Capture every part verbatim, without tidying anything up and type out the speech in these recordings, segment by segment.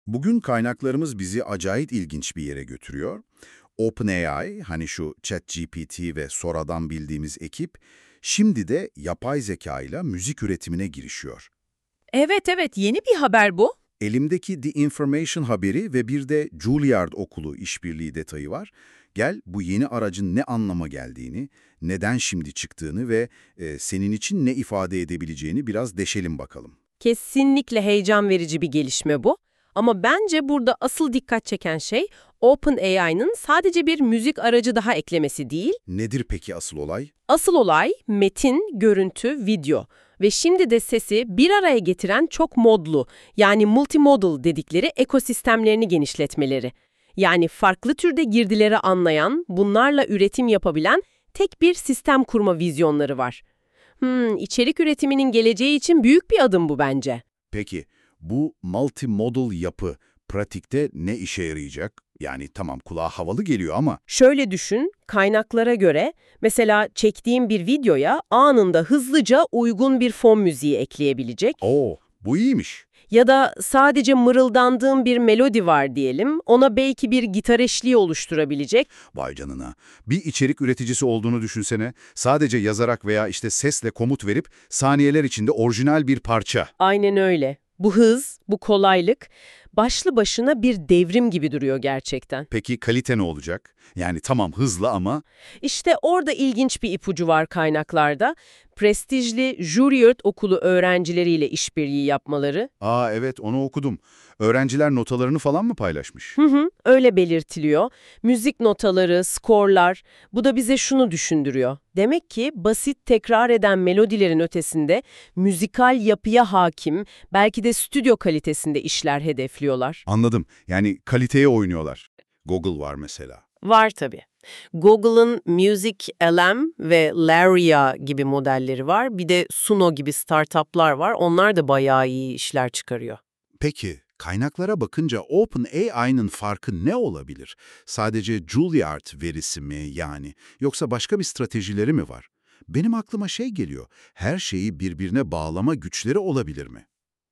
Bugün kaynaklarımız bizi acayip ilginç bir yere götürüyor. OpenAI, hani şu ChatGPT ve Sora'dan bildiğimiz ekip, şimdi de yapay zeka ile müzik üretimine girişiyor. Evet evet yeni bir haber bu. Elimdeki The Information haberi ve bir de Juilliard Okulu işbirliği detayı var. Gel bu yeni aracın ne anlama geldiğini, neden şimdi çıktığını ve e, senin için ne ifade edebileceğini biraz deşelim bakalım. Kesinlikle heyecan verici bir gelişme bu. Ama bence burada asıl dikkat çeken şey OpenAI'nın sadece bir müzik aracı daha eklemesi değil. Nedir peki asıl olay? Asıl olay metin, görüntü, video ve şimdi de sesi bir araya getiren çok modlu yani multimodal dedikleri ekosistemlerini genişletmeleri. Yani farklı türde girdileri anlayan, bunlarla üretim yapabilen tek bir sistem kurma vizyonları var. Hmm, içerik üretiminin geleceği için büyük bir adım bu bence. Peki, bu multimodal yapı pratikte ne işe yarayacak? Yani tamam kulağa havalı geliyor ama Şöyle düşün, kaynaklara göre mesela çektiğim bir videoya anında hızlıca uygun bir fon müziği ekleyebilecek o bu iyiymiş. ya da sadece mırıldandığım bir melodi var diyelim, ona belki bir gitar eşliği oluşturabilecek. Vay canına. Bir içerik üreticisi olduğunu düşünsene. Sadece yazarak veya işte sesle komut verip saniyeler içinde orijinal bir parça. Aynen öyle. Bu hız, bu kolaylık başlı başına bir devrim gibi duruyor gerçekten. Peki kalite ne olacak? Yani tamam hızlı ama İşte orada ilginç bir ipucu var kaynaklarda. Prestijli Juilliard Okulu öğrencileriyle işbirliği yapmaları. aa evet onu okudum. Öğrenciler notalarını falan mı paylaşmış? Hı hı, öyle belirtiliyor. Müzik notaları, skorlar, bu da bize şunu düşündürüyor. Demek ki basit tekrar eden melodilerin ötesinde müzikal yapıya hakim, belki de stüdyo kalitesinde işler hedefliyorlar. Anladım. Yani kaliteye oynuyorlar. Google var mesela. Var tabii. Google'ın Music L M ve Laria gibi modelleri var. Bir de Suno gibi startuplar var. Onlar da bayağı iyi işler çıkarıyor. Peki, kaynaklara bakınca OpenAI'nın farkı ne olabilir? Sadece Juilliard verisi mi yani? Yoksa başka bir stratejileri mi var? Benim aklıma şey geliyor, her şeyi birbirine bağlama güçleri olabilir mi?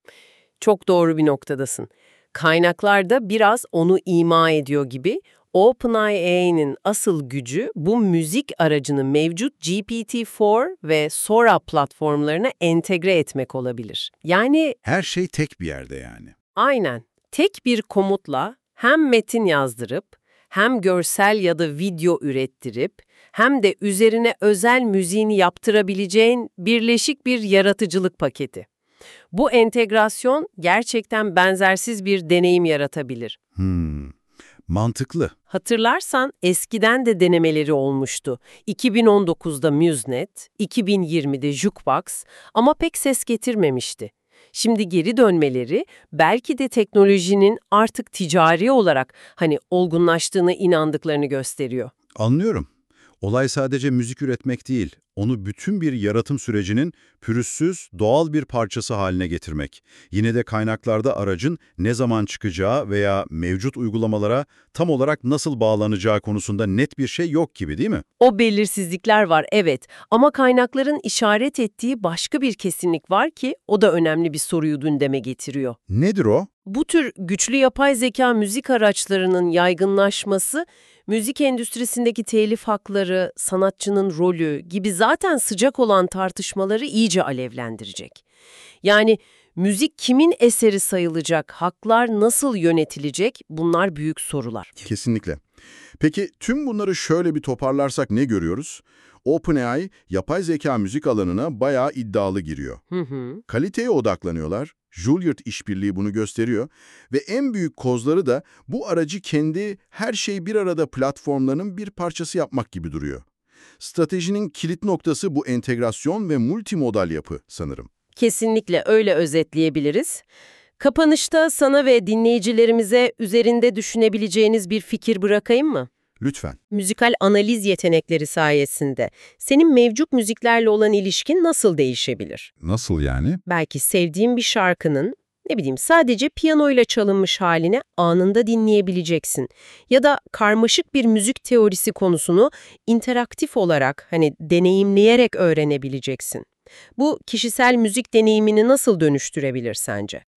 Çok doğru bir noktadasın. Kaynaklarda biraz onu ima ediyor gibi. OpenAI'nin asıl gücü bu müzik aracını mevcut G P T dört ve Sora platformlarına entegre etmek olabilir. Yani Her şey tek bir yerde yani. aynen tek bir komutla hem metin yazdırıp, hem görsel ya da video ürettirip, hem de üzerine özel müziğini yaptırabileceğin birleşik bir yaratıcılık paketi. Bu entegrasyon gerçekten benzersiz bir deneyim yaratabilir. Hmm, mantıklı. Hatırlarsan eskiden de denemeleri olmuştu. iki bin on dokuzda Musenet, iki bin yirmide Jukebox ama pek ses getirmemişti. Şimdi geri dönmeleri belki de teknolojinin artık ticari olarak hani olgunlaştığına inandıklarını gösteriyor. Anlıyorum. Olay sadece müzik üretmek değil, onu bütün bir yaratım sürecinin pürüzsüz, doğal bir parçası haline getirmek. Yine de kaynaklarda aracın ne zaman çıkacağı veya mevcut uygulamalara tam olarak nasıl bağlanacağı konusunda net bir şey yok gibi değil mi? O belirsizlikler var, evet, ama kaynakların işaret ettiği başka bir kesinlik var ki o da önemli bir soruyu gündeme getiriyor. Nedir o? Bu tür güçlü yapay zeka müzik araçlarının yaygınlaşması, müzik endüstrisindeki telif hakları, sanatçının rolü gibi zaten sıcak olan tartışmaları iyice alevlendirecek. Yani müzik kimin eseri sayılacak, haklar nasıl yönetilecek, bunlar büyük sorular. Kesinlikle. Peki tüm bunları şöyle bir toparlarsak ne görüyoruz? OpenAI, yapay zeka müzik alanına bayağı iddialı giriyor. Hı hı. Kaliteye odaklanıyorlar. Juilliard işbirliği bunu gösteriyor. Ve en büyük kozları da bu aracı kendi her şey bir arada platformlarının bir parçası yapmak gibi duruyor. Stratejinin kilit noktası bu entegrasyon ve multimodal yapı sanırım. Kesinlikle öyle özetleyebiliriz. Kapanışta sana ve dinleyicilerimize üzerinde düşünebileceğiniz bir fikir bırakayım mı? Lütfen. Müzikal analiz yetenekleri sayesinde senin mevcut müziklerle olan ilişkin nasıl değişebilir? Nasıl yani? Belki sevdiğin bir şarkının, ne bileyim, sadece piyanoyla çalınmış halini anında dinleyebileceksin. Ya da karmaşık bir müzik teorisi konusunu interaktif olarak, hani deneyimleyerek öğrenebileceksin. Bu kişisel müzik deneyimini nasıl dönüştürebilir sence?